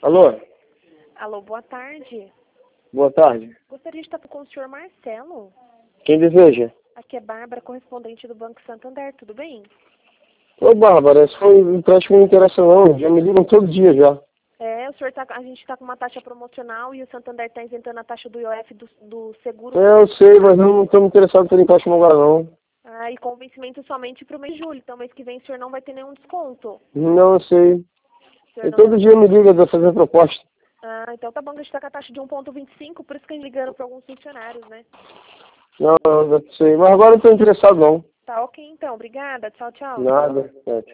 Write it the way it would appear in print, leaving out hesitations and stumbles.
Alô? Alô, boa tarde. Boa tarde. Gostaria de estar com o senhor Marcelo. Quem deseja? Aqui é Bárbara, correspondente do Banco Santander, tudo bem? Ô, Bárbara, esse foi um empréstimo não interessa não. Já me ligam todo dia já. O senhor a gente está com uma taxa promocional e o Santander está isentando a taxa do IOF do seguro. Eu sei, mas eu não estou interessado por empréstimo agora não. E com vencimento somente para o mês de julho. Então, mês que vem o senhor não vai ter nenhum desconto. Não, eu sei. O senhor E não todo dia me liga para fazer proposta. Então tá bom que a gente está com a taxa de 1,25, por isso que a gente ligando para alguns funcionários, né? Não, eu sei. Mas agora eu não estou interessado não. Tá ok então, obrigada. Tchau, tchau. Nada. Tchau.